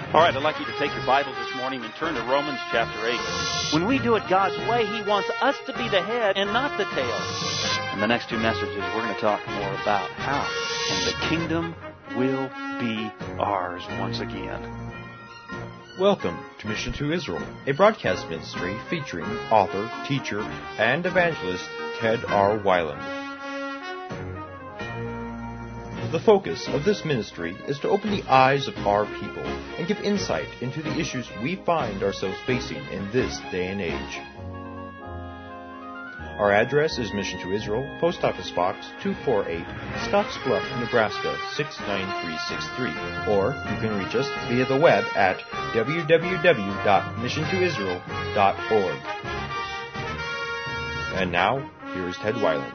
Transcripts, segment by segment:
All right, I'd like you to take your Bibles this morning and turn to Romans chapter 8. When we do it God's way, He wants us to be the head and not the tail. In the next two messages, we're going to talk more about how and the kingdom will be ours once again. Welcome to Mission to Israel, a broadcast ministry featuring author, teacher, and evangelist Ted R. Weiland. The focus of this ministry is to open the eyes of our people and give insight into the issues we find ourselves facing in this day and age. Our address is Mission to Israel, Post Office Box 248, Scottsbluff, Nebraska 69363, or you can reach us via the web at www.missiontoisrael.org. And now, here is Ted Weiland.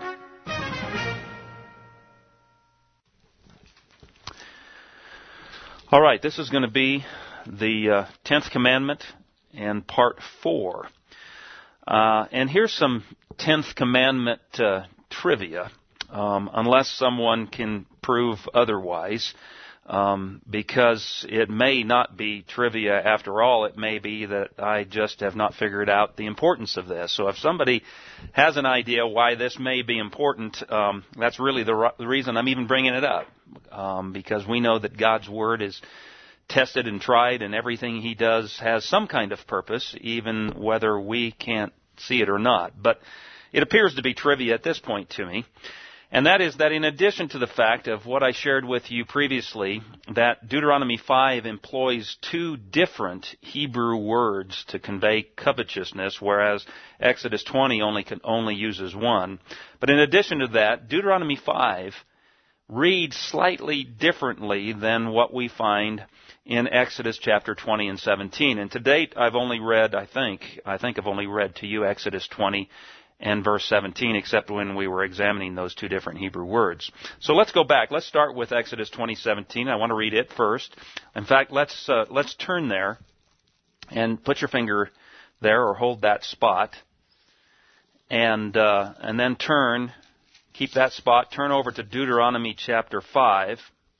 All right, this is going to be the 10th commandment and part 4. And here's some 10th commandment trivia, unless someone can prove otherwise, because it may not be trivia after all. It may be that I just have not figured out the importance of this. So if somebody has an idea why this may be important, that's really the reason I'm even bringing it up, because we know that God's Word is tested and tried, and everything He does has some kind of purpose, even whether we can't see it or not. But it appears to be trivia at this point to me. And that is that in addition to the fact of what I shared with you previously, that Deuteronomy 5 employs two different Hebrew words to convey covetousness, whereas Exodus 20 only uses one. But in addition to that, Deuteronomy 5 reads slightly differently than what we find in Exodus chapter 20 and 17. And to date, I've only read, I think I've only read to you Exodus 20 and verse 17, except when we were examining those two different Hebrew words. So let's go back. Let's start with Exodus 20:17. I want to read it first. In fact, let's turn there and put your finger there or hold that spot, and then turn. Keep that spot. Turn over to Deuteronomy chapter 5,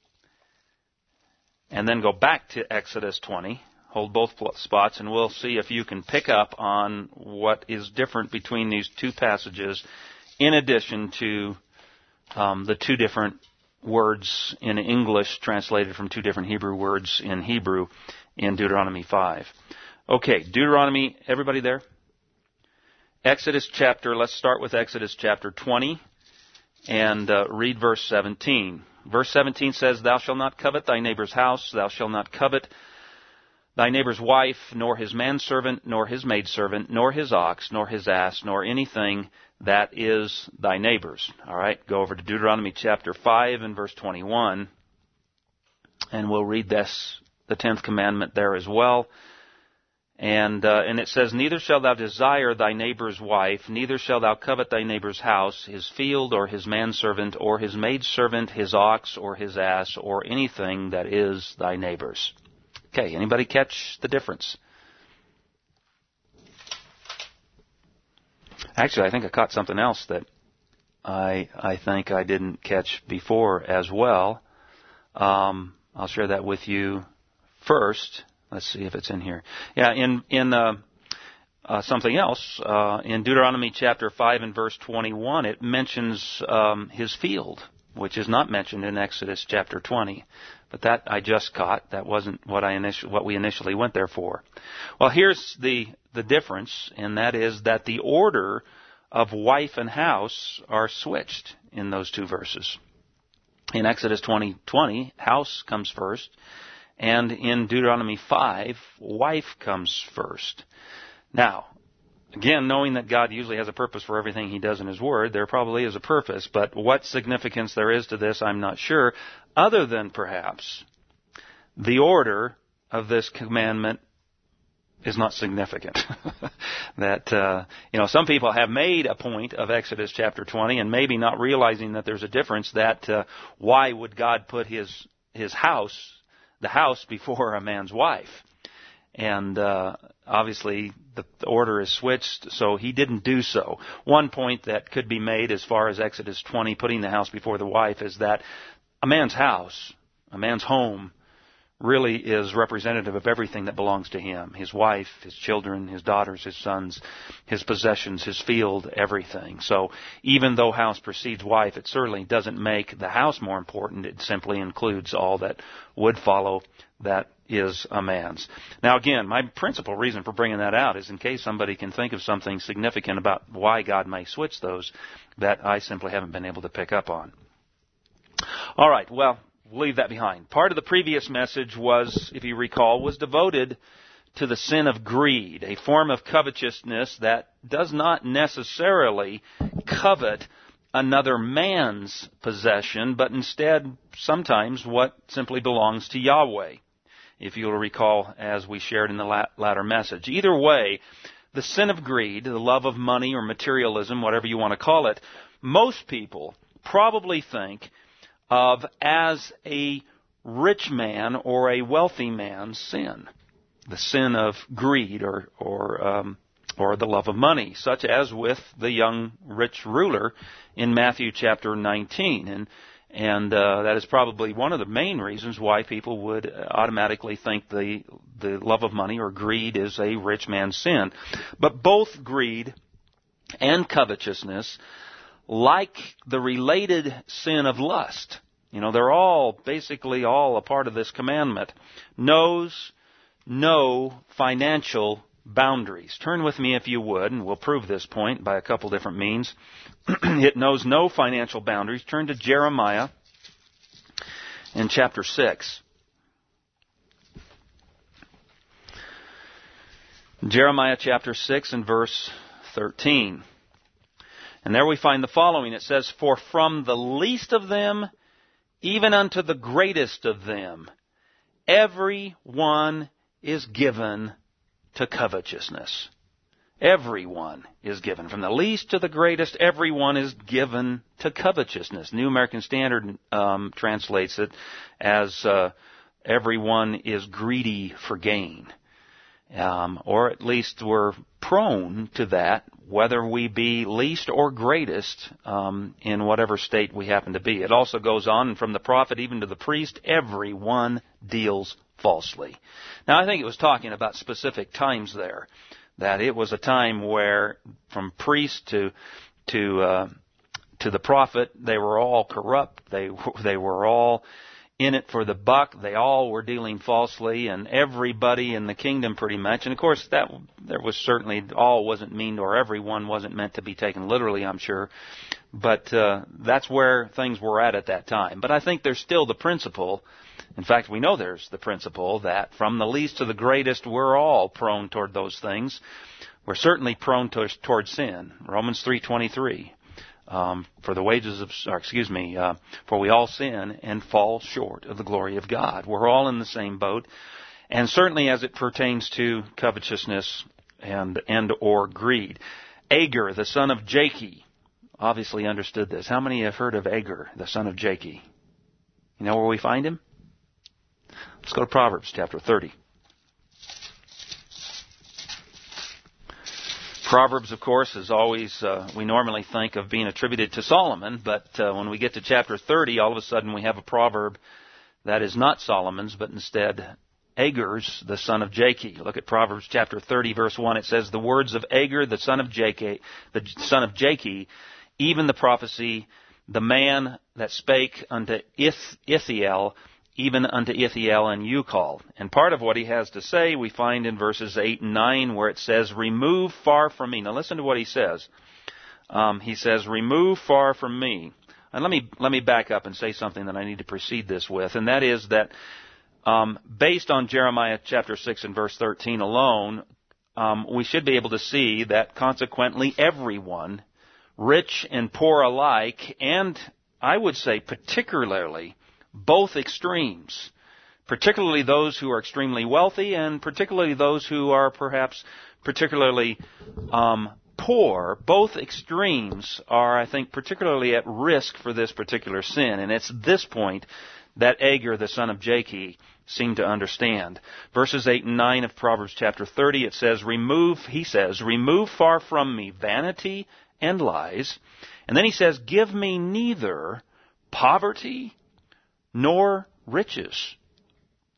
and then go back to Exodus 20. Hold both spots, and we'll see if you can pick up on what is different between these two passages, in addition to the two different words in English translated from two different Hebrew words in Hebrew in Deuteronomy 5. Okay, Deuteronomy, everybody there? Let's start with Exodus chapter 20 and read verse 17. Verse 17 says, "Thou shalt not covet thy neighbor's house, thou shalt not covet thy neighbor's wife, nor his manservant, nor his maidservant, nor his ox, nor his ass, nor anything that is thy neighbor's." All right, go over to Deuteronomy chapter 5 and verse 21, and we'll read this, the 10th commandment there as well. And it says, "Neither shalt thou desire thy neighbor's wife, neither shalt thou covet thy neighbor's house, his field, or his manservant, or his maidservant, his ox, or his ass, or anything that is thy neighbor's." Okay, anybody catch the difference? Actually, I think I caught something else that I think I didn't catch before as well. I'll share that with you first. Let's see if it's in here. Yeah, in something else, in Deuteronomy chapter 5 and verse 21, it mentions his field, which is not mentioned in Exodus chapter 20. But that I just caught. That wasn't what we initially went there for. Well, here's the difference, and that is that the order of wife and house are switched in those two verses. In Exodus 20:20, house comes first, and in Deuteronomy 5, wife comes first. Now, again, knowing that God usually has a purpose for everything He does in His Word, there probably is a purpose, but what significance there is to this, I'm not sure, other than perhaps the order of this commandment is not significant. That, some people have made a point of Exodus chapter 20 and maybe not realizing that there's a difference, that why would God put His house, the house, before a man's wife? And obviously the order is switched, so He didn't do so. One point that could be made as far as Exodus 20, putting the house before the wife, is that a man's house, a man's home, really is representative of everything that belongs to him. His wife, his children, his daughters, his sons, his possessions, his field, everything. So even though house precedes wife, it certainly doesn't make the house more important. It simply includes all that would follow that is a man's. Now again, my principal reason for bringing that out is in case somebody can think of something significant about why God may switch those that I simply haven't been able to pick up on. All right, well, we'll leave that behind. Part of the previous message was, if you recall, was devoted to the sin of greed, a form of covetousness that does not necessarily covet another man's possession, but instead sometimes what simply belongs to Yahweh, if you'll recall, as we shared in the latter message. Either way, the sin of greed, the love of money or materialism, whatever you want to call it, most people probably think of as a rich man or a wealthy man's sin. The sin of greed or the love of money, such as with the young rich ruler in Matthew chapter 19. And that is probably one of the main reasons why people would automatically think the love of money or greed is a rich man's sin. But both greed and covetousness, like the related sin of lust, they're all basically all a part of this commandment, knows no financial boundaries. Turn with me if you would, and we'll prove this point by a couple different means. It knows no financial boundaries. Turn to Jeremiah in chapter 6. Jeremiah chapter 6 and verse 13. And there we find the following. It says, "For from the least of them, even unto the greatest of them, every one is given to covetousness." Everyone is given. From the least to the greatest, everyone is given to covetousness. New American Standard translates it as everyone is greedy for gain. Or at least we're prone to that, whether we be least or greatest in whatever state we happen to be. It also goes on, from the prophet even to the priest, everyone deals falsely. Now, I think it was talking about specific times there, that it was a time where from priest to the prophet, they were all corrupt. They were all in it for the buck. They all were dealing falsely, and everybody in the kingdom pretty much. And of course, that there was certainly all wasn't mean, or everyone wasn't meant to be taken literally, I'm sure. But that's where things were at that time. But I think there's still the principle. In fact, we know there's the principle that from the least to the greatest, we're all prone toward those things. We're certainly prone toward sin. Romans 3:23. For we all sin and fall short of the glory of God. We're all in the same boat. And certainly as it pertains to covetousness and or greed. Agur, the son of Jakeh, obviously understood this. How many have heard of Agur, the son of Jakeh? You know where we find him? Let's go to Proverbs chapter 30. Proverbs, of course, is always, we normally think of being attributed to Solomon, but when we get to chapter 30, all of a sudden we have a proverb that is not Solomon's, but instead Agur's, the son of Jakeh. Look at Proverbs chapter 30, verse 1. It says, "The words of Agur, the son of Jakeh, even the prophecy, the man that spake unto Ithiel, even unto Ithiel and Ucal." And part of what he has to say we find in verses 8 and 9, where it says, "Remove far from me." Now listen to what he says. He says, "Remove far from me." And let me back up and say something that I need to precede this with, and that is that based on Jeremiah chapter 6 and verse 13 alone, we should be able to see that consequently everyone, rich and poor alike, and I would say particularly both extremes, particularly those who are extremely wealthy and particularly those who are perhaps particularly poor, both extremes are, I think, particularly at risk for this particular sin. And it's this point that Agur, the son of Jakeh, seemed to understand. Verses 8 and 9 of Proverbs chapter 30, it says, "Remove far from me vanity and lies." And then he says, "Give me neither poverty nor riches."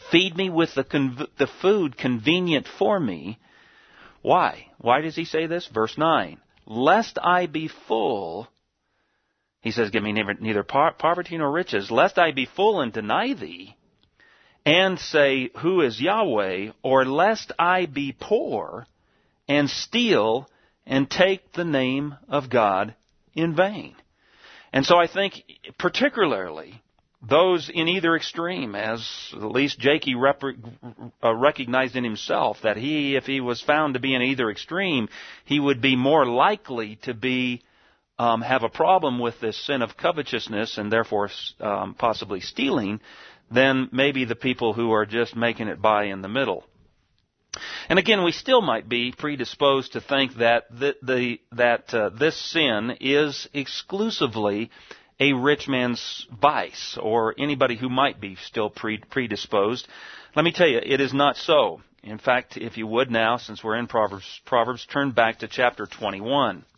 Feed me with the food convenient for me. Why? Why does he say this? Verse 9. Lest I be full, he says, give me neither poverty nor riches, lest I be full and deny thee, and say, who is Yahweh? Or lest I be poor and steal and take the name of God in vain. And so I think particularly those in either extreme, as at least Jakey recognized in himself, that if he was found to be in either extreme, he would be more likely to be have a problem with this sin of covetousness and therefore possibly stealing than maybe the people who are just making it by in the middle. And again, we still might be predisposed to think that this sin is exclusively a rich man's vice, or anybody who might be still predisposed. Let me tell you, it is not so. In fact, if you would now, since we're in Proverbs, turn back to chapter 21.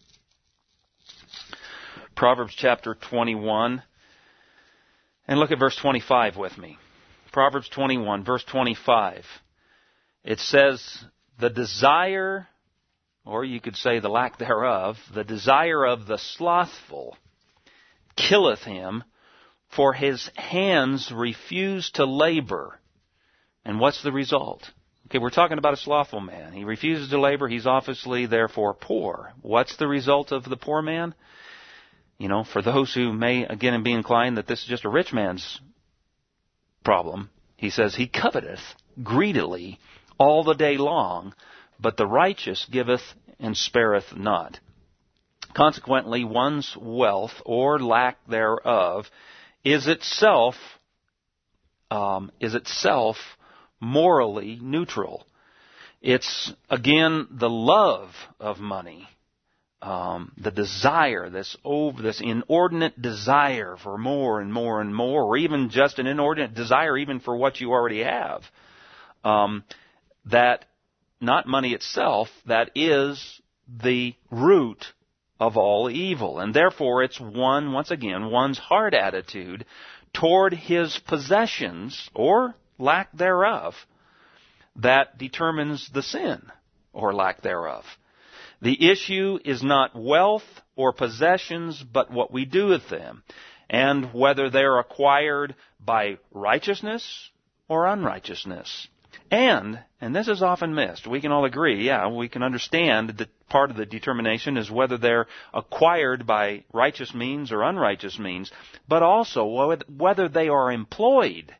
Proverbs chapter 21, and look at verse 25 with me. Proverbs 21, verse 25. It says, the desire, or you could say the lack thereof, the desire of the slothful killeth him, for his hands refuse to labor. And what's the result? Okay, we're talking about a slothful man. He refuses to labor. He's obviously, therefore, poor. What's the result of the poor man? You know, for those who may, again, be inclined that this is just a rich man's problem, he says, he coveteth greedily all the day long, but the righteous giveth and spareth not. Consequently, one's wealth or lack thereof is itself morally neutral. It's, again, the love of money, the desire, this inordinate desire for more and more and more, or even just an inordinate desire even for what you already have, that, not money itself, that is the root of all evil. And therefore it's once again, one's heart attitude toward his possessions, or lack thereof, that determines the sin, or lack thereof. The issue is not wealth or possessions, but what we do with them, and whether they're acquired by righteousness or unrighteousness. And this is often missed. We can all agree, we can understand that part of the determination is whether they're acquired by righteous means or unrighteous means, but also whether they are employed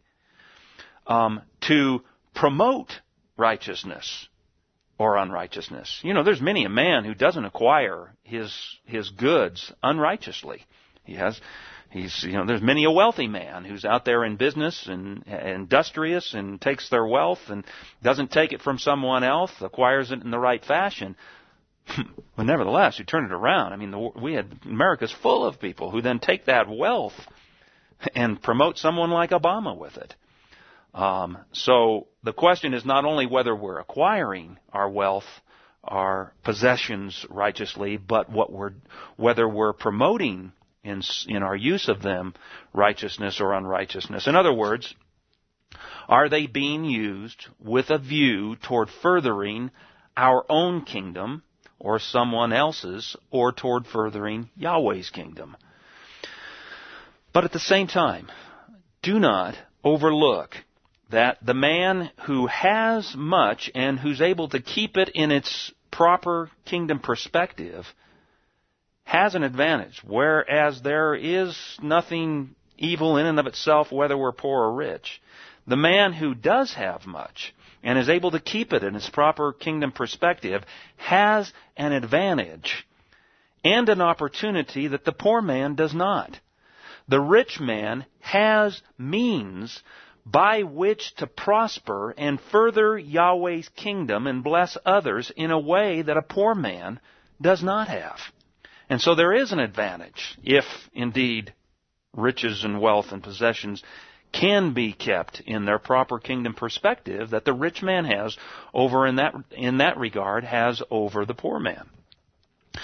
to promote righteousness or unrighteousness. You know, there's many a man who doesn't acquire his goods unrighteously. There's many a wealthy man who's out there in business and industrious and takes their wealth and doesn't take it from someone else, acquires it in the right fashion. But nevertheless, you turn it around. I mean, America's full of people who then take that wealth and promote someone like Obama with it. So the question is not only whether we're acquiring our wealth, our possessions righteously, but whether we're promoting in our use of them righteousness or unrighteousness. In other words, are they being used with a view toward furthering our own kingdom or someone else's, or toward furthering Yahweh's kingdom? But at the same time, do not overlook that the man who has much and who's able to keep it in its proper kingdom perspective has an advantage, whereas there is nothing evil in and of itself whether we're poor or rich. The man who does have much and is able to keep it in its proper kingdom perspective has an advantage and an opportunity that the poor man does not. The rich man has means by which to prosper and further Yahweh's kingdom and bless others in a way that a poor man does not have. And so there is an advantage if, indeed, riches and wealth and possessions can be kept in their proper kingdom perspective that the rich man has over in that regard has over the poor man.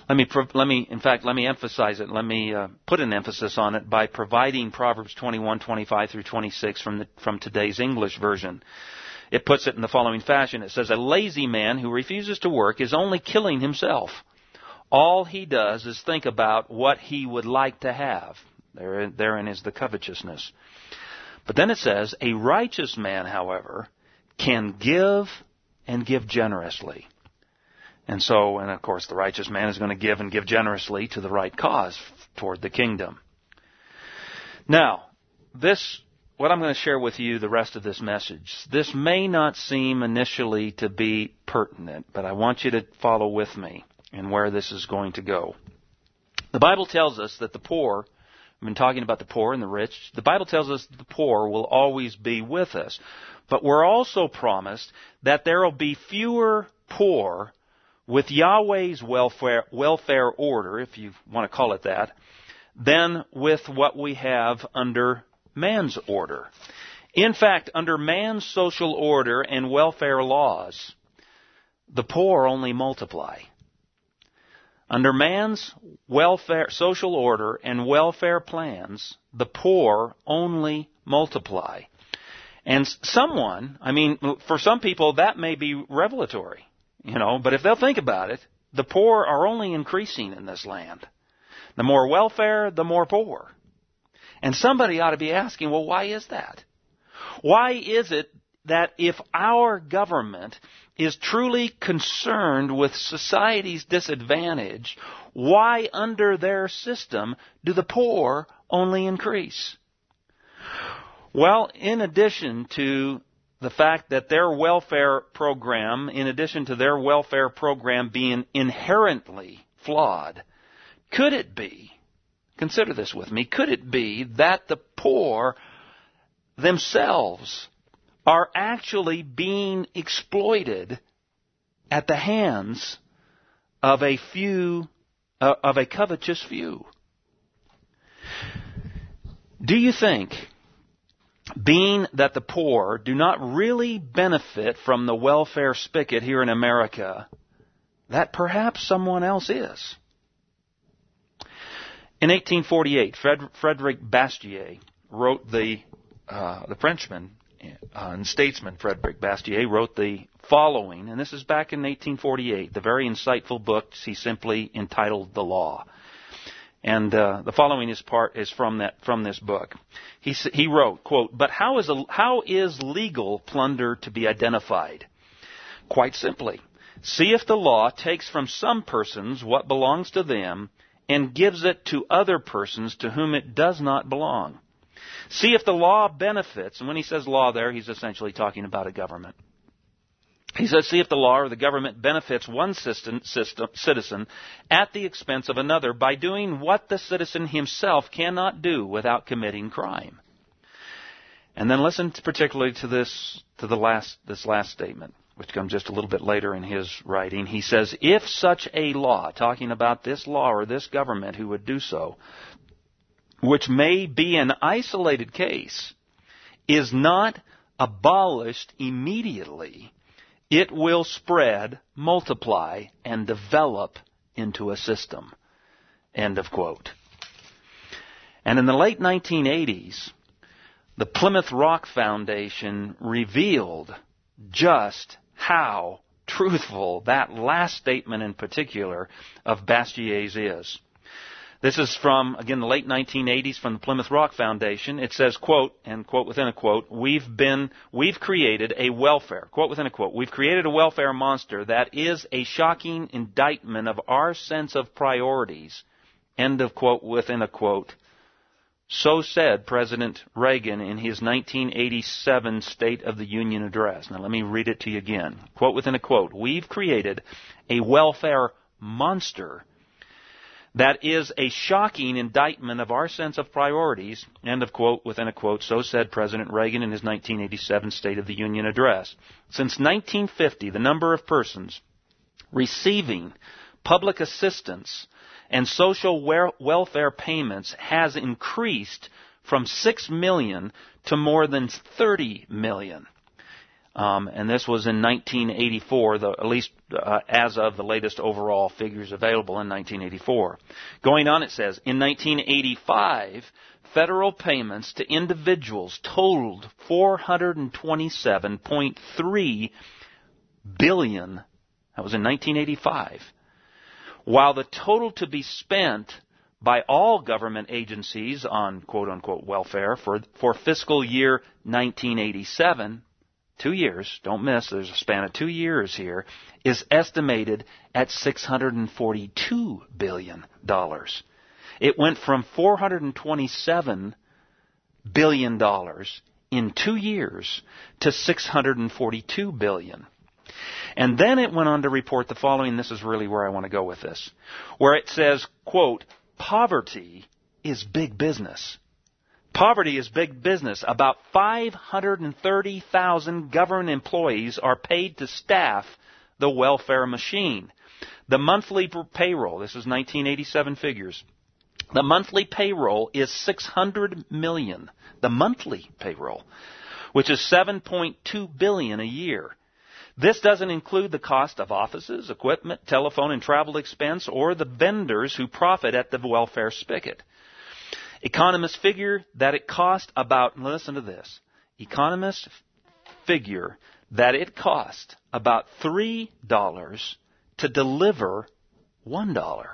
Let me emphasize it. Let me put an emphasis on it by providing Proverbs 21:25 through 26 from today's English version. It puts it in the following fashion. It says, "A lazy man who refuses to work is only killing himself. All he does is think about what he would like to have." Therein is the covetousness. But then it says, "A righteous man, however, can give and give generously." And of course, the righteous man is going to give and give generously to the right cause toward the kingdom. Now, what I'm going to share with you the rest of this message, this may not seem initially to be pertinent, but I want you to follow with me in where this is going to go. The Bible tells us that the poor, I've been talking about the poor and the rich, the Bible tells us that the poor will always be with us. But we're also promised that there will be fewer poor with Yahweh's welfare order, if you want to call it that, than with what we have under man's order. In fact, under man's social order and welfare laws, the poor only multiply. Under man's social order and welfare plans, the poor only multiply. And for some people that may be revelatory. But if they'll think about it, the poor are only increasing in this land. The more welfare, the more poor. And somebody ought to be asking, well, why is that? Why is it that if our government is truly concerned with society's disadvantage, why under their system do the poor only increase? Well, in addition to the fact that their welfare program, being inherently flawed, could it be, consider this with me, could it be that the poor themselves are actually being exploited at the hands of a covetous few? Do you think, being that the poor do not really benefit from the welfare spigot here in America, that perhaps someone else is? In 1848, Frederic Bastiat wrote the Frenchman and statesman Frederic Bastiat wrote the following, and this is back in 1848, the very insightful book he simply entitled The Law. And the following is from this book. He wrote, quote, "But how is legal plunder to be identified? Quite simply, see if the law takes from some persons what belongs to them and gives it to other persons to whom it does not belong. See if the law benefits," and when he says law there, he's essentially talking about a government. He says, "See if the law or the government benefits one citizen at the expense of another by doing what the citizen himself cannot do without committing crime." And then listen particularly to this last statement, which comes just a little bit later in his writing. He says, "If such a law," talking about this law or this government who would do so, "which may be an isolated case, is not abolished immediately, it will spread, multiply, and develop into a system." End of quote. And in the late 1980s, the Plymouth Rock Foundation revealed just how truthful that last statement in particular of Bastiat's is. This is from, again, the late 1980s from the Plymouth Rock Foundation. It says, quote, and quote within a quote, we've created a welfare, quote within a quote, "We've created a welfare monster that is a shocking indictment of our sense of priorities," end of quote within a quote. So said President Reagan in his 1987 State of the Union address. Now let me read it to you again. Quote within a quote, "We've created a welfare monster that is a shocking indictment of our sense of priorities," end of quote within a quote. So said President Reagan in his 1987 State of the Union address. Since 1950, the number of persons receiving public assistance and social welfare payments has increased from 6 million to more than 30 million. And this was in 1984, at least as of the latest overall figures available in 1984. Going on, it says, in 1985, federal payments to individuals totaled $427.3 billion. That was in 1985. While the total to be spent by all government agencies on quote-unquote welfare for fiscal year 1987, 2 years, don't miss, there's a span of 2 years here, is estimated at $642 billion. It went from $427 billion in 2 years to $642 billion. And then it went on to report the following. This is really where I want to go with this, where it says, quote, poverty is big business. Poverty is big business. About 530,000 government employees are paid to staff the welfare machine. The monthly payroll, this is 1987 figures, the monthly payroll is $600 million. The monthly payroll, which is $7.2 billion a year. This doesn't include the cost of offices, equipment, telephone and travel expense, or the vendors who profit at the welfare spigot. Economists figure that it cost about, listen to this, economists figure that it cost about $3 to deliver $1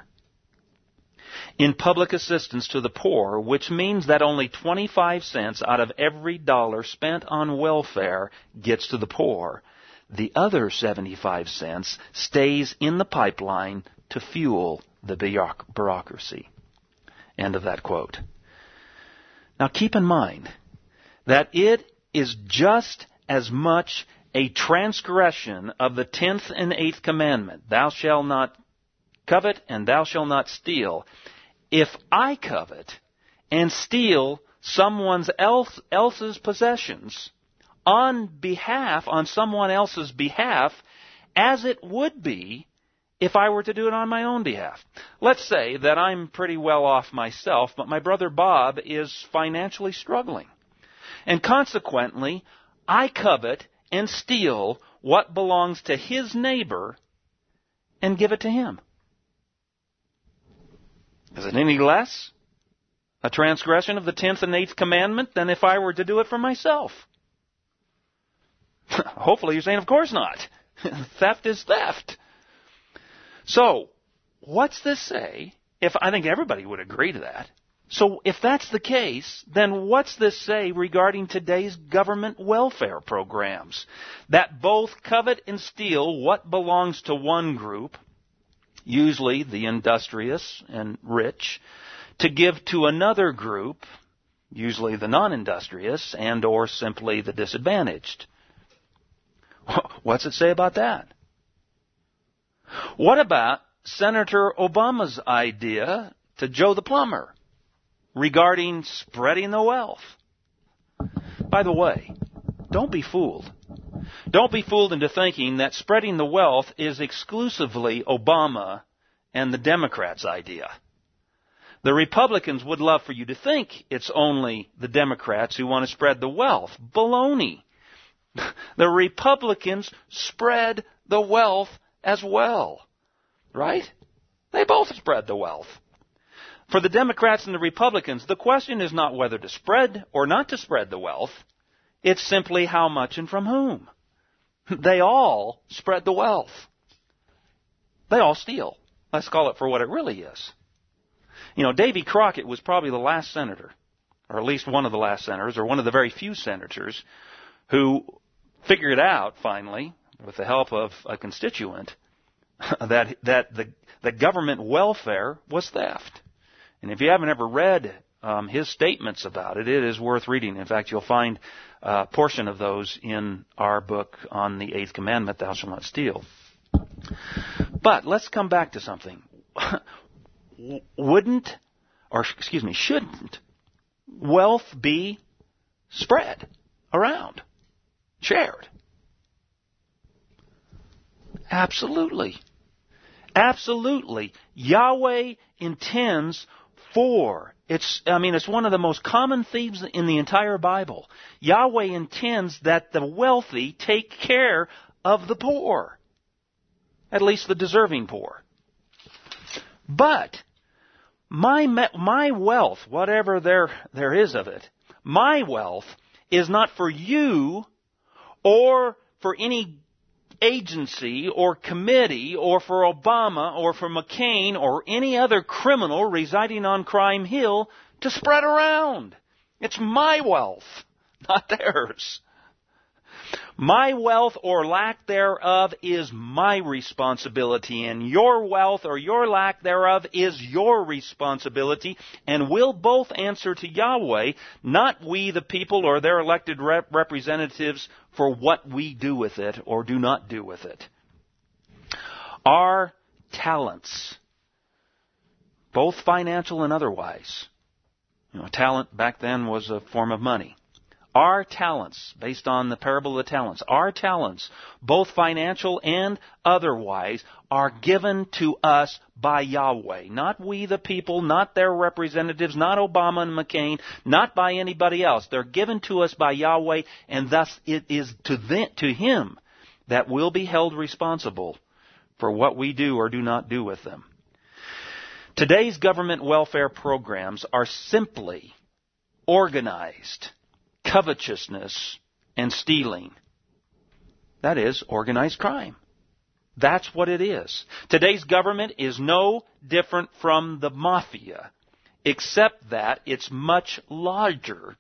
in public assistance to the poor, which means that only 25 cents out of every dollar spent on welfare gets to the poor. The other 75 cents stays in the pipeline to fuel the bureaucracy. End of that quote. Now keep in mind that it is just as much a transgression of the 10th and 8th commandment, thou shalt not covet and thou shalt not steal, if I covet and steal someone else's possessions on someone else's behalf, as it would be if I were to do it on my own behalf. Let's say that I'm pretty well off myself, but my brother Bob is financially struggling. And consequently, I covet and steal what belongs to his neighbor and give it to him. Is it any less a transgression of the 10th and 8th commandment than if I were to do it for myself? Hopefully you're saying, of course not. Theft is theft. So, what's this say? I think everybody would agree to that. So, if that's the case, then what's this say regarding today's government welfare programs? That both covet and steal what belongs to one group, usually the industrious and rich, to give to another group, usually the non-industrious and or simply the disadvantaged. What's it say about that? What about Senator Obama's idea to Joe the plumber regarding spreading the wealth? By the way, don't be fooled. Don't be fooled into thinking that spreading the wealth is exclusively Obama and the Democrats' idea. The Republicans would love for you to think it's only the Democrats who want to spread the wealth. Baloney. The Republicans spread the wealth as well. Right? They both spread the wealth. For the Democrats and the Republicans, the question is not whether to spread or not to spread the wealth. It's simply how much and from whom. They all spread the wealth. They all steal. Let's call it for what it really is. You know, Davy Crockett was probably the last senator, or at least one of the last senators, or one of the very few senators who figured out, finally, with the help of a constituent, that the government welfare was theft. And if you haven't ever read his statements about it, it is worth reading. In fact, you'll find a portion of those in our book on the 8th commandment, thou shalt not steal. But let's come back to something. Shouldn't wealth be spread around, shared? Absolutely. Absolutely. Yahweh intends for It's one of the most common themes in the entire Bible. Yahweh intends that the wealthy take care of the poor. At least the deserving poor. But my wealth, whatever there is of it, my wealth is not for you or for any agency or committee or for Obama or for McCain or any other criminal residing on Crime Hill to spread around. It's my wealth, not theirs. My wealth or lack thereof is my responsibility, and your wealth or your lack thereof is your responsibility, and we'll both answer to Yahweh, not we the people or their elected representatives for what we do with it or do not do with it. Our talents, both financial and otherwise, talent back then was a form of money. Our talents, based on the parable of the talents, our talents, both financial and otherwise, are given to us by Yahweh. Not we the people, not their representatives, not Obama and McCain, not by anybody else. They're given to us by Yahweh, and thus it is to Him that we'll be held responsible for what we do or do not do with them. Today's government welfare programs are simply organized covetousness and stealing. That is organized crime. That's what it is. Today's government is no different from the mafia, except that it's much larger,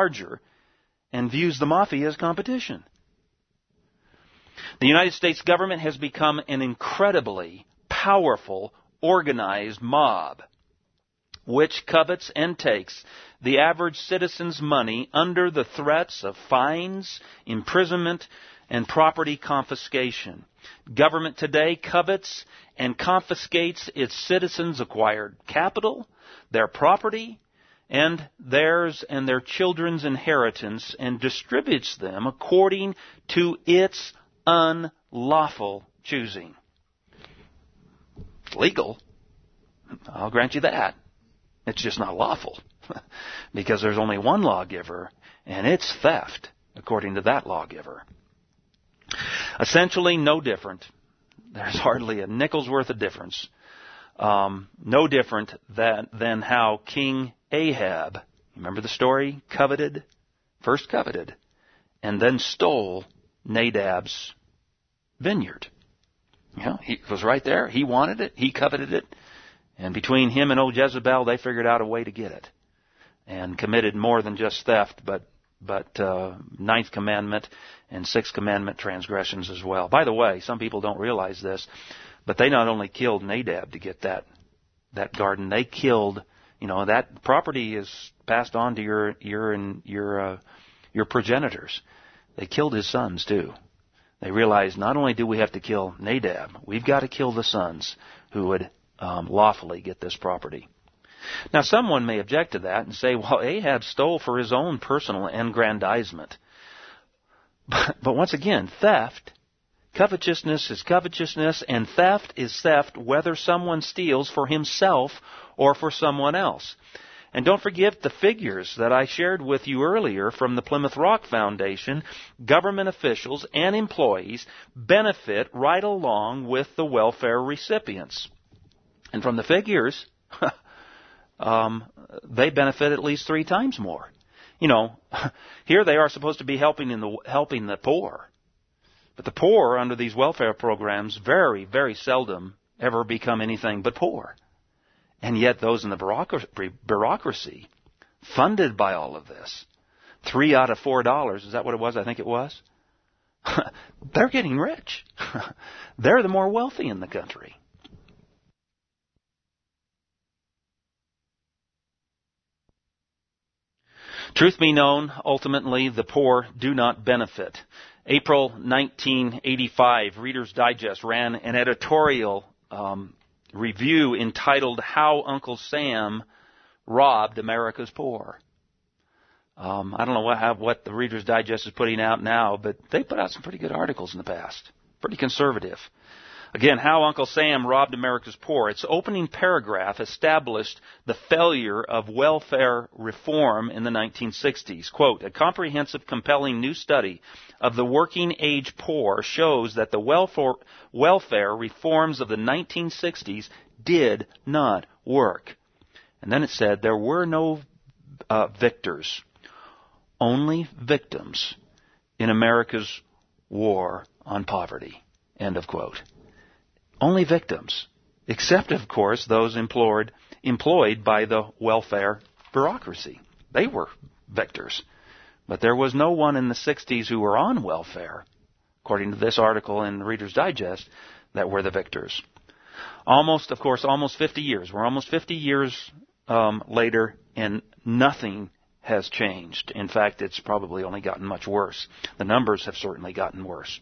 and views the mafia as competition. The United States government has become an incredibly powerful, organized mob, which covets and takes the average citizen's money under the threats of fines, imprisonment, and property confiscation. Government today covets and confiscates its citizens' acquired capital, their property, and theirs and their children's inheritance, and distributes them according to its unlawful choosing. It's legal. I'll grant you that. It's just not lawful. Because there's only one lawgiver, and it's theft, according to that lawgiver. Essentially no different. There's hardly a nickel's worth of difference. No different than how King Ahab, remember the story? First coveted, and then stole Nadab's vineyard. He was right there. He wanted it. He coveted it. And between him and old Jezebel, they figured out a way to get it. And committed more than just theft, but Ninth Commandment and Sixth Commandment transgressions as well. By the way, some people don't realize this, but they not only killed Nadab to get that garden, they killed, that property is passed on to your progenitors. They killed his sons too. They realized not only do we have to kill Nadab, we've got to kill the sons who would lawfully get this property. Now, someone may object to that and say, well, Ahab stole for his own personal aggrandizement. But once again, covetousness is covetousness, and theft is theft whether someone steals for himself or for someone else. And don't forget the figures that I shared with you earlier from the Plymouth Rock Foundation. Government officials and employees benefit right along with the welfare recipients. And from the figures, they benefit at least 3 times more. Here they are supposed to be helping the poor. But the poor under these welfare programs very, very seldom ever become anything but poor. And yet those in the bureaucracy funded by all of this, $3 out of $4, is that what it was? I think it was. They're getting rich. They're the more wealthy in the country. Truth be known, ultimately, the poor do not benefit. April 1985, Reader's Digest ran an editorial review entitled How Uncle Sam Robbed America's Poor. I don't know what the Reader's Digest is putting out now, but they put out some pretty good articles in the past. Pretty conservative. Again, how Uncle Sam robbed America's poor. Its opening paragraph established the failure of welfare reform in the 1960s. Quote, a comprehensive, compelling new study of the working age poor shows that the welfare reforms of the 1960s did not work. And then it said there were no victors, only victims in America's war on poverty. End of quote. Only victims, except, of course, those employed by the welfare bureaucracy. They were victors. But there was no one in the 60s who were on welfare, according to this article in Reader's Digest, that were the victors. Almost 50 years. We're almost 50 years later, and nothing has changed. In fact, it's probably only gotten much worse. The numbers have certainly gotten worse.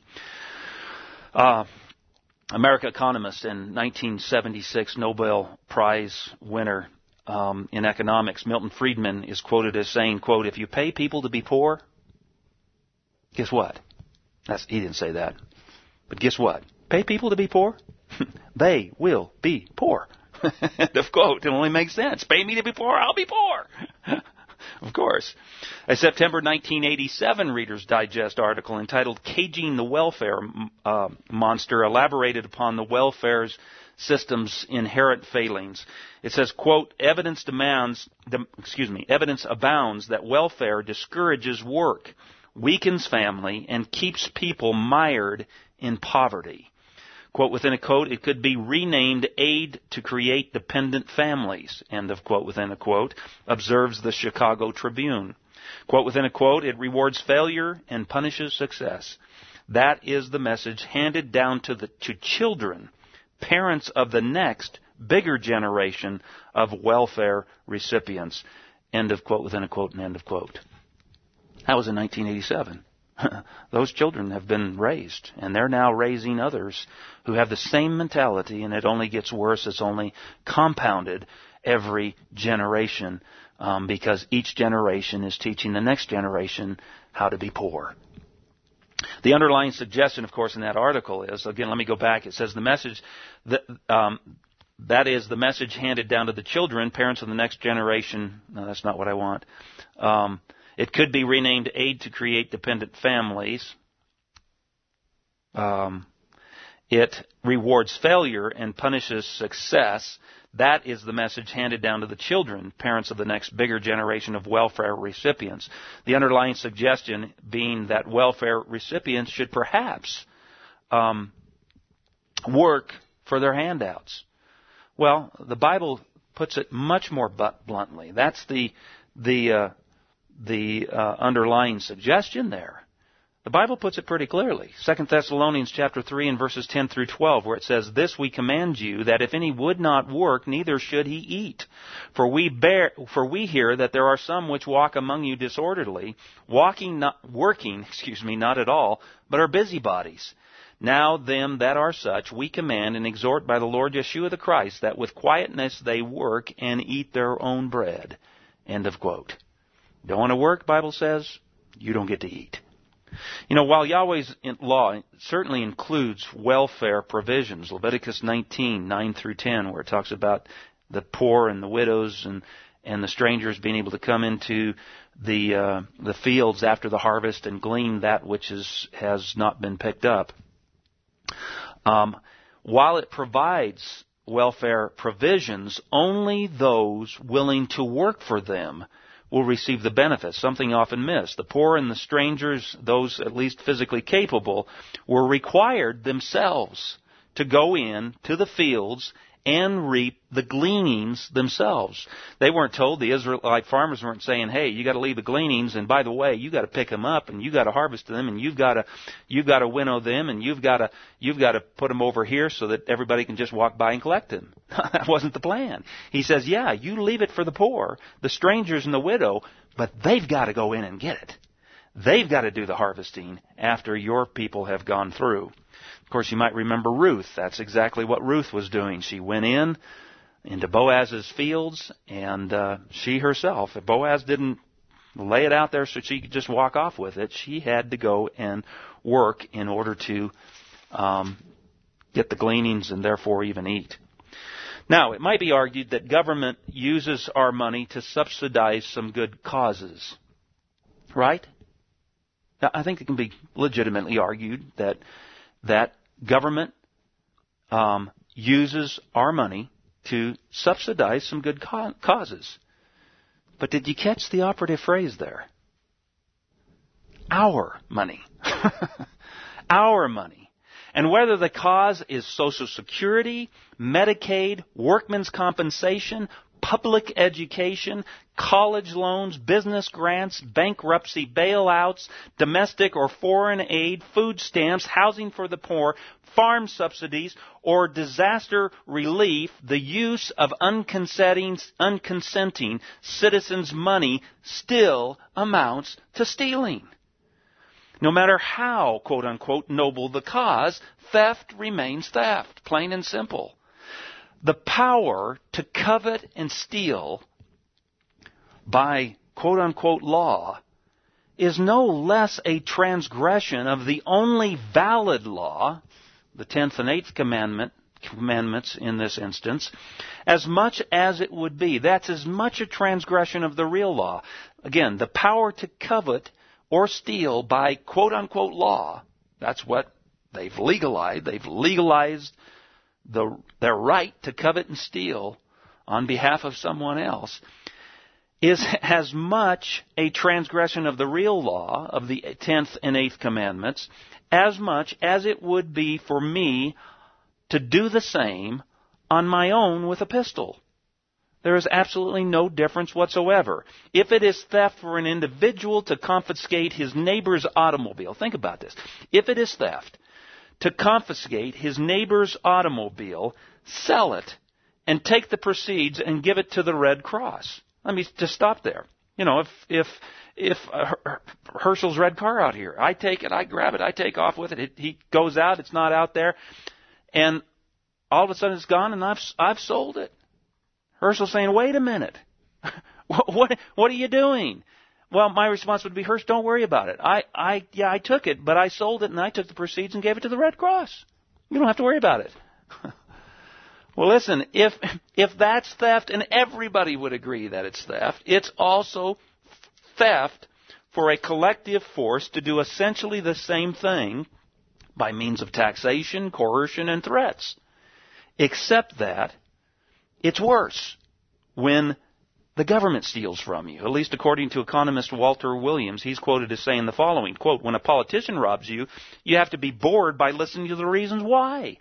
American economist and 1976 Nobel Prize winner in economics, Milton Friedman, is quoted as saying, quote, if you pay people to be poor, guess what? He didn't say that. But guess what? Pay people to be poor? They will be poor. End of quote. It only makes sense. Pay me to be poor, I'll be poor. Of course. A September 1987 Reader's Digest article entitled Caging the Welfare Monster elaborated upon the welfare system's inherent failings. It says, quote, evidence abounds that welfare discourages work, weakens family, and keeps people mired in poverty. Quote within a quote, it could be renamed Aid to Create Dependent Families, end of quote within a quote, observes the Chicago Tribune. Quote within a quote, it rewards failure and punishes success. That is the message handed down to children, parents of the next bigger generation of welfare recipients, end of quote within a quote and end of quote. That was in 1987. Those children have been raised, and they're now raising others who have the same mentality, and it only gets worse. It's only compounded every generation because each generation is teaching the next generation how to be poor. The underlying suggestion, of course, in that article is, again, let me go back. It says the message that is the message handed down to the children, parents of the next generation. No, that's not what I want. It could be renamed Aid to Create Dependent Families. It rewards failure and punishes success. That is the message handed down to the children, parents of the next bigger generation of welfare recipients. The underlying suggestion being that welfare recipients should perhaps work for their handouts. Well, the Bible puts it much more bluntly. That's the underlying suggestion there. The Bible puts it pretty clearly. 2 Thessalonians chapter 3 and verses 10 through 12, where it says, this we command you, that if any would not work, neither should he eat. For we hear that there are some which walk among you disorderly, working not at all, but are busybodies. Now them that are such we command and exhort by the Lord Yeshua the Christ, that with quietness they work and eat their own bread. End of quote. Don't want to work, Bible says, you don't get to eat. You know, while Yahweh's law certainly includes welfare provisions, Leviticus 19, 9 through 10, where it talks about the poor and the widows and the strangers being able to come into the fields after the harvest and glean that which has not been picked up. While it provides welfare provisions, only those willing to work for them will receive the benefits, something often missed. The poor and the strangers, those at least physically capable, were required themselves to go in to the fields and reap the gleanings themselves. They weren't told, the Israelite farmers weren't saying, hey, you got to leave the gleanings, and by the way, you got to pick them up, and you got to harvest them, and you've got to winnow them, and you've got to put them over here so that everybody can just walk by and collect them. That wasn't the plan. He says, yeah, you leave it for the poor, the strangers, and the widow, but they've got to go in and get it. They've got to do the harvesting after your people have gone through. Of course, you might remember Ruth. That's exactly what Ruth was doing. She went into Boaz's fields, and she herself, if Boaz didn't lay it out there so she could just walk off with it, she had to go and work in order to get the gleanings and therefore even eat. Now, it might be argued that government uses our money to subsidize some good causes. Right? Now, I think it can be legitimately argued that government uses our money to subsidize some good causes. But did you catch the operative phrase there? Our money. Our money. And whether the cause is Social Security, Medicaid, workmen's compensation, public education, college loans, business grants, bankruptcy bailouts, domestic or foreign aid, food stamps, housing for the poor, farm subsidies, or disaster relief, the use of unconsenting citizens' money still amounts to stealing. No matter how, quote unquote, noble the cause, theft remains theft, plain and simple. The power to covet and steal by, quote unquote, law is no less a transgression of the only valid law, the 10th and 8th commandments in this instance, as much as it would be. That's as much a transgression of the real law. Again, the power to covet or steal by quote-unquote law, that's what they've legalized. They've legalized their right to covet and steal on behalf of someone else, is as much a transgression of the real law of the 10th and 8th commandments as much as it would be for me to do the same on my own with a pistol. There is absolutely no difference whatsoever. If it is theft for an individual to confiscate his neighbor's automobile, think about this. If it is theft to confiscate his neighbor's automobile, sell it, and take the proceeds and give it to the Red Cross. Let me just stop there. You know, if Herschel's red car out here, I take it, I grab it, I take off with it. He goes out, it's not out there, and all of a sudden it's gone, and I've sold it. Herschel's saying, wait a minute. What are you doing? Well, my response would be, Herschel, don't worry about it. I took it, but I sold it and I took the proceeds and gave it to the Red Cross. You don't have to worry about it. Well, listen, if that's theft, and everybody would agree that it's theft, it's also theft for a collective force to do essentially the same thing by means of taxation, coercion, and threats. Except that it's worse when the government steals from you. At least according to economist Walter Williams, he's quoted as saying the following, quote, when a politician robs you, you have to be bored by listening to the reasons why.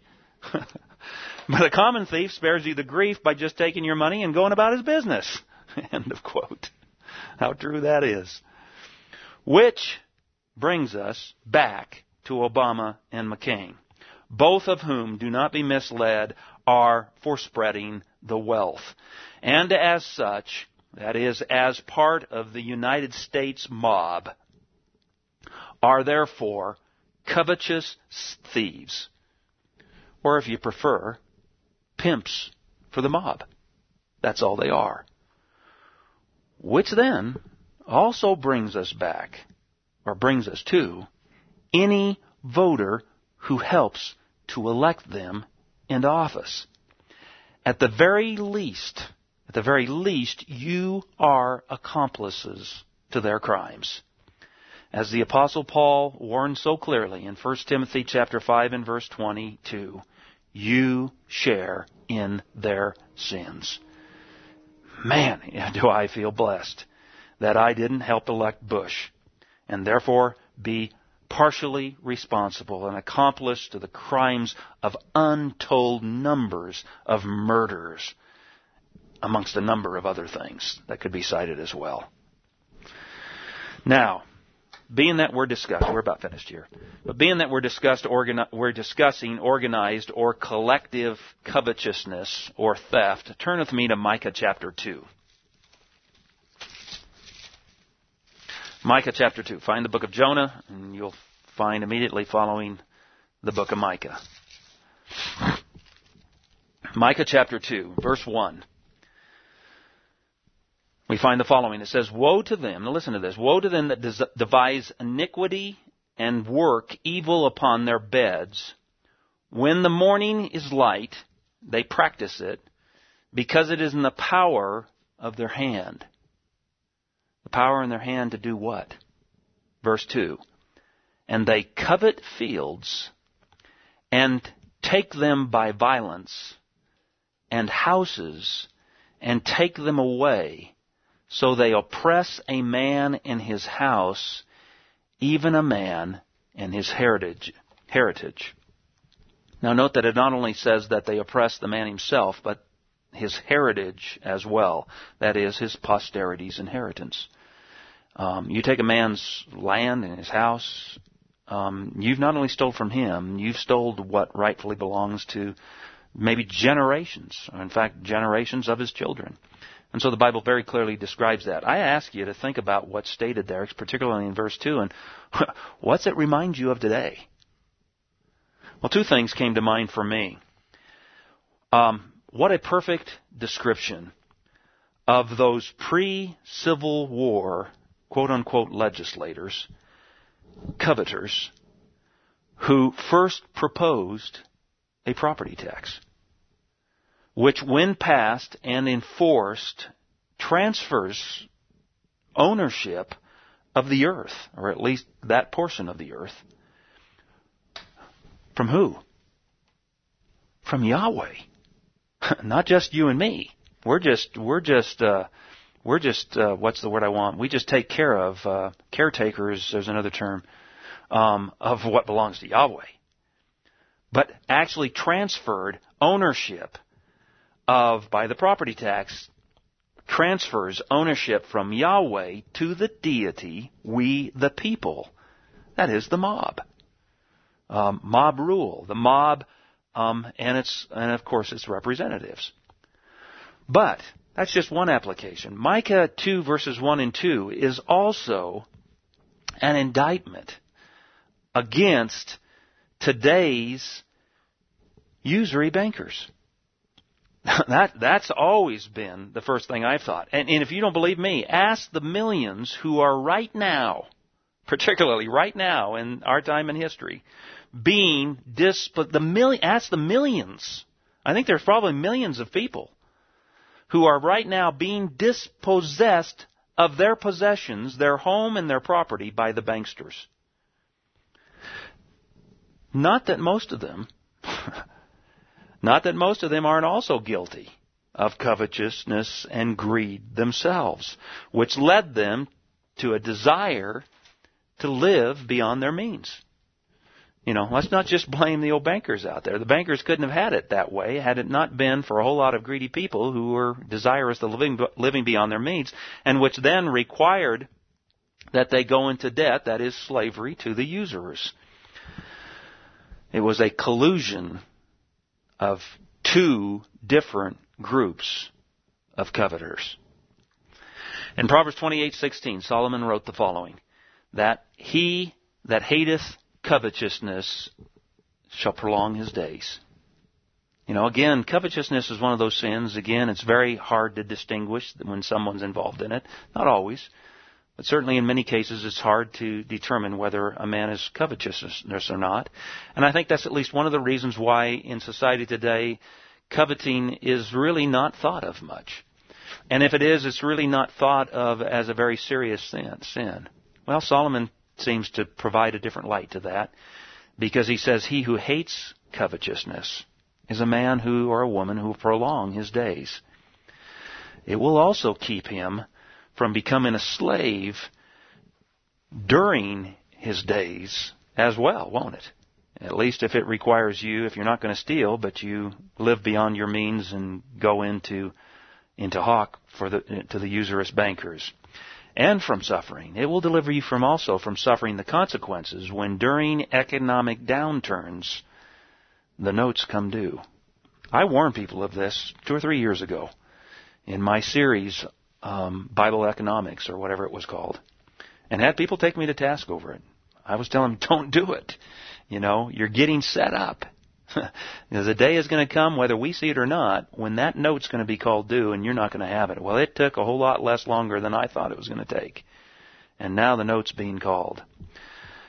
But a common thief spares you the grief by just taking your money and going about his business. End of quote. How true that is. Which brings us back to Obama and McCain, both of whom, do not be misled, are for spreading the wealth. And as such, that is, as part of the United States mob, are therefore covetous thieves. Or if you prefer, pimps for the mob. That's all they are. Which then also brings us back, or brings us to, any voter who helps to elect them into office. At the very least, you are accomplices to their crimes. As the Apostle Paul warned so clearly in 1 Timothy chapter 5 and verse 22, you share in their sins. Man, do I feel blessed that I didn't help elect Bush and therefore be partially responsible and accomplice to the crimes of untold numbers of murders, amongst a number of other things that could be cited as well. Now, being that we're about finished here, but being that we're discussing organized or collective covetousness or theft, turn with me to Micah chapter 2. Micah chapter 2. Find the book of Jonah, and you'll find immediately following the book of Micah. Micah chapter 2, verse 1. We find the following. It says, woe to them, now listen to this, woe to them that devise iniquity and work evil upon their beds, When the morning is light, they practice it, because it is in the power of their hand. The power in their hand to do what? Verse 2. And they covet fields and take them by violence, and houses, and take them away. So they oppress a man in his house, even a man in his heritage. Now note that it not only says that they oppress the man himself, but his heritage as well. That is, his posterity's inheritance. You take a man's land and his house, you've not only stole from him, you've stole what rightfully belongs to maybe generations, or in fact generations of his children. And so the Bible very clearly describes that. I ask you to think about what's stated there, particularly in verse 2, and what's it remind you of today? Well, two things came to mind for me. What a perfect description of those pre-Civil War, quote-unquote, legislators, coveters, who first proposed a property tax, which when passed and enforced transfers ownership of the earth, or at least that portion of the earth. From who? From Yahweh. Not just you and me. We're just what's the word I want? We just take care of, caretakers, there's another term, of what belongs to Yahweh. But actually transferred ownership by the property tax, transfers ownership from Yahweh to the deity, we the people. That is the mob. Mob rule. The mob, and of course its representatives. But that's just one application. Micah 2 verses 1 and 2 is also an indictment against today's usury bankers. That's always been the first thing I've thought. And if you don't believe me, ask the millions who are right now, particularly right now in our time in history, ask the millions. I think there's probably millions of people who are right now being dispossessed of their possessions, their home and their property by the banksters. Not that most of them aren't also guilty of covetousness and greed themselves, which led them to a desire to live beyond their means. Let's not just blame the old bankers out there. The bankers couldn't have had it that way had it not been for a whole lot of greedy people who were desirous of living beyond their means, and which then required that they go into debt, that is slavery, to the usurers. It was a collusion of two different groups of coveters. In Proverbs 28:16, Solomon wrote the following, that he that hateth covetousness shall prolong his days. Again, covetousness is one of those sins. Again, it's very hard to distinguish when someone's involved in it. Not always, but certainly in many cases it's hard to determine whether a man is covetous or not. And I think that's at least one of the reasons why in society today coveting is really not thought of much. And if it is, it's really not thought of as a very serious sin. Well, Solomon seems to provide a different light to that, because he says, he who hates covetousness is a man or a woman who will prolong his days. It will also keep him from becoming a slave during his days as well, won't it? At least if it requires you, if you're not going to steal, but you live beyond your means and go into hawk to the usurious bankers. And from suffering. It will deliver you from suffering the consequences when during economic downturns the notes come due. I warned people of this 2 or 3 years ago in my series, Bible Economics, or whatever it was called, and had people take me to task over it. I was telling them, don't do it. You're getting set up. Because a day is going to come, whether we see it or not, when that note's going to be called due and you're not going to have it. Well, it took a whole lot less longer than I thought it was going to take. And now the note's being called.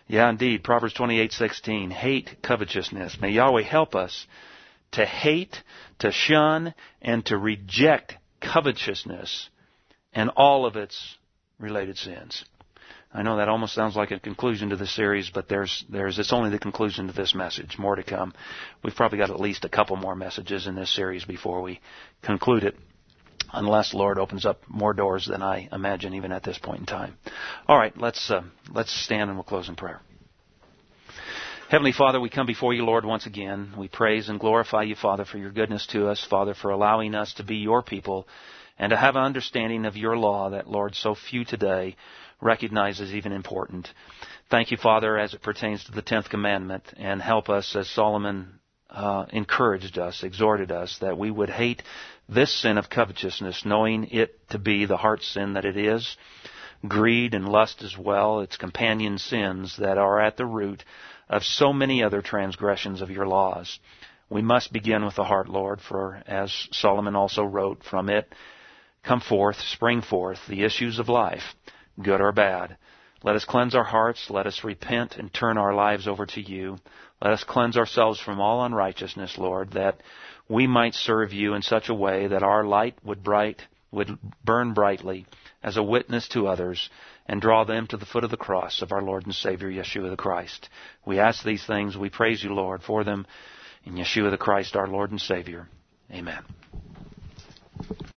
Yeah, indeed. Proverbs 28:16. Hate covetousness. May Yahweh help us to hate, to shun, and to reject covetousness and all of its related sins. I know that almost sounds like a conclusion to the series, but it's only the conclusion to this message. More to come. We've probably got at least a couple more messages in this series before we conclude it, unless the Lord opens up more doors than I imagine even at this point in time. All right, let's stand and we'll close in prayer. Heavenly Father, we come before you, Lord, once again. We praise and glorify you, Father, for your goodness to us, Father, for allowing us to be your people and to have an understanding of your law that, Lord, so few today recognize as even important. Thank you, Father, as it pertains to the 10th commandment, and help us as Solomon encouraged us, exhorted us, that we would hate this sin of covetousness, knowing it to be the heart sin that it is, greed and lust as well, its companion sins that are at the root of so many other transgressions of your laws. We must begin with the heart, Lord, for as Solomon also wrote, from it spring forth the issues of life, good or bad. Let us cleanse our hearts, let us repent and turn our lives over to you. Let us cleanse ourselves from all unrighteousness, Lord, that we might serve you in such a way that our light would burn brightly as a witness to others and draw them to the foot of the cross of our Lord and Savior, Yeshua the Christ. We ask these things. We praise you, Lord, for them in Yeshua the Christ, our Lord and Savior. Amen.